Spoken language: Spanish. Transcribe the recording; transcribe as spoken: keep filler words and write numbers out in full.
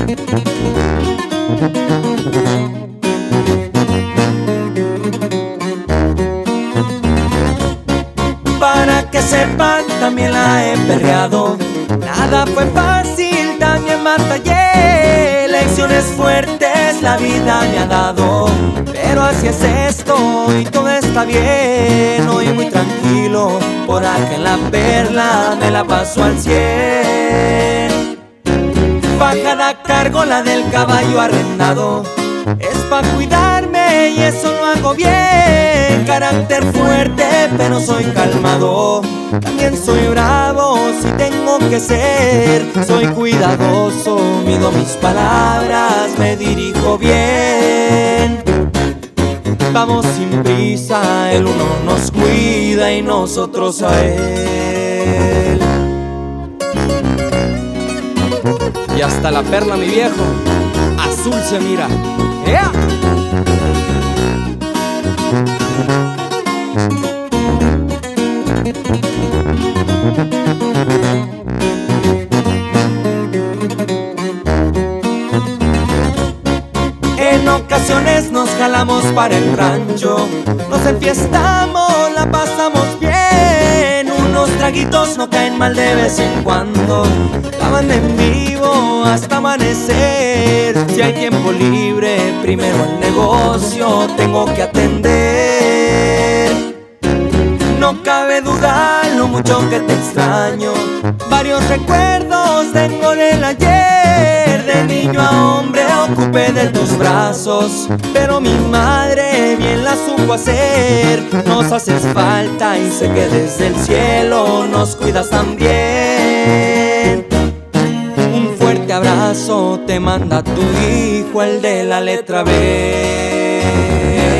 Para que sepan, también la he perreado. Nada fue fácil, también batallé. Lecciones fuertes la vida me ha dado, pero así es esto y todo está bien. Hoy muy tranquilo, por acá en la Perla me la paso al cien. Bajada cargo la del caballo arrendado, es pa' cuidarme y eso lo hago bien. Carácter fuerte pero soy calmado, también soy bravo si tengo que ser. Soy cuidadoso, mido mis palabras, me dirijo bien. Vamos sin prisa, el uno nos cuida y nosotros a él. Y hasta la Perla, mi viejo, azul se mira. ¡Ea! En ocasiones nos jalamos para el rancho, nos enfiestamos, la pasamos bien. Unos traguitos no caen mal de vez en cuando, la banda en vivo hasta amanecer. Si hay tiempo libre, primero el negocio tengo que atender. No cabe duda lo mucho que te extraño, varios recuerdos tengo del ayer. De niño a hombre ocupé de tus brazos, pero mi madre bien la supo hacer. Nos haces falta y sé que desde el cielo nos cuidas también. Un fuerte abrazo te manda tu hijo, el de la letra B.